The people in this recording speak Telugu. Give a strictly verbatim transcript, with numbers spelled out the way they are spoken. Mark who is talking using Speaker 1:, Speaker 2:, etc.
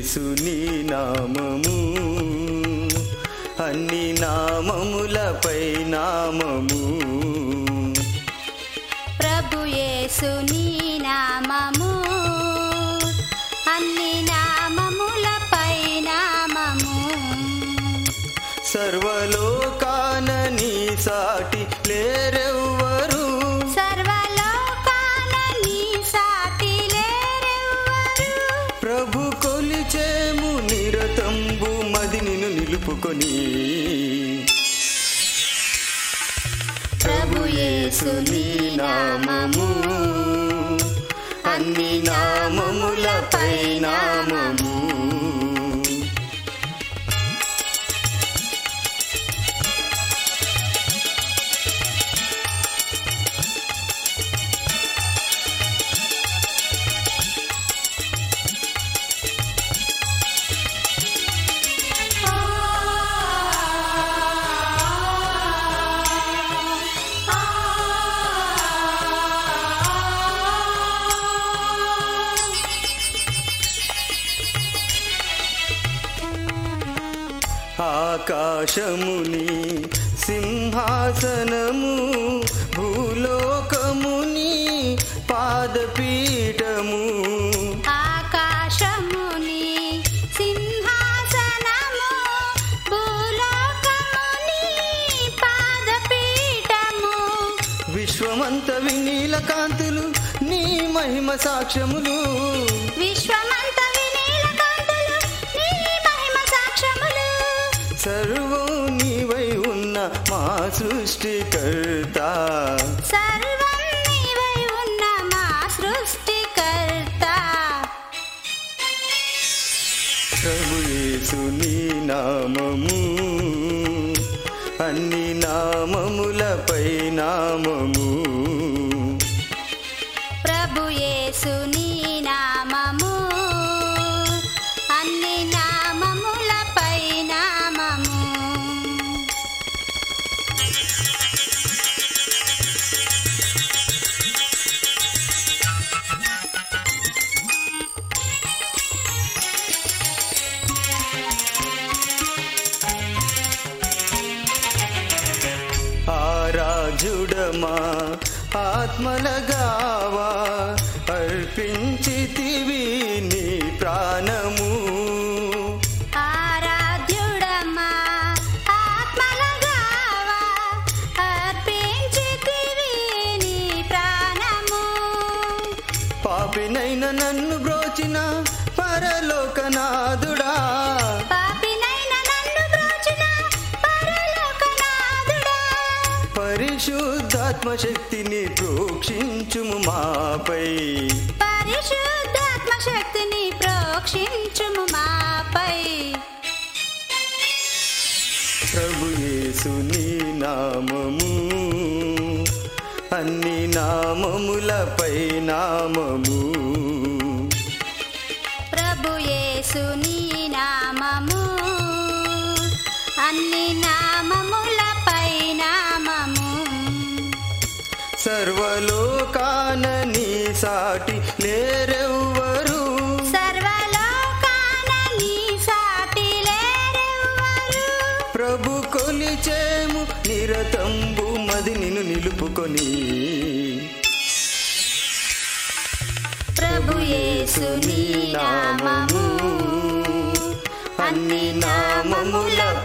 Speaker 1: యేసుని నామము అన్ని నామములపై నామము.
Speaker 2: ప్రభు యేసుని నామము అన్ని నామములపై నామము.
Speaker 1: సర్వలోకాన నీ సాటి లేరెవ్వరు,
Speaker 2: సర్వలోకాన నీ సాటి లేరెవ్వరు.
Speaker 1: ప్రభు కొలిచేము నిరతంబు మది నిన్ను నిలుపుకొని.
Speaker 2: ప్రభు యేసుని నామము
Speaker 1: అన్ని నామములపై నామము. ఆకాశముని సింహాసనము, భూలోకముని పాదపీఠము.
Speaker 2: ఆకాశముని సింహాసనము, భూలోకముని పాదపీఠము.
Speaker 1: విశ్వమంత వినీల కాంతులు నీ మహిమ సాక్ష్యములు,
Speaker 2: విశ్వమంత వినీల కాంతులు నీ మహిమ సాక్ష్యములు.
Speaker 1: సర్వం నీవై ఉన్న మా సృష్టికర్త,
Speaker 2: సర్వం నీవై ఉన్న మా సృష్టికర్త.
Speaker 1: ప్రభు యేసుని నామము అన్ని నామములపై నామము.
Speaker 2: ప్రభు యేసుని నామము అన్ని నామములపై నామము.
Speaker 1: ఆరాజుడమా ఆత్మలగావా అర్పించితివి నీ ప్రాణము.
Speaker 2: ఆరాధ్యుడమా ఆత్మలగావా అర్పించితివి నీ ప్రాణము.
Speaker 1: పాపినైన నన్ను బ్రోచిన పరలోకనాథుడా,
Speaker 2: పాపినైన నన్ను బ్రోచిన పరలోకనాథుడా.
Speaker 1: పరిశుద్ధాత్మ శక్తిని ప్రోక్షించుము మాపై,
Speaker 2: పరిశుద్ధాత్మ శక్తిని ప్రోక్షించుము మాపై.
Speaker 1: ప్రభు యేసుని నామము అన్ని నామములపై నామము.
Speaker 2: ప్రభు యేసుని నామము అన్ని నామములపై నామము.
Speaker 1: సర్వలోకాన నీ సాటి లేరెవ్వరు,
Speaker 2: సర్వలోకాన నీ సాటి లేరెవ్వరు.
Speaker 1: ప్రభు కొలిచేము నిరతంబు మది నిన్ను నిలుపుకొని.
Speaker 2: ప్రభు యేసుని నామము అన్ని నామములపై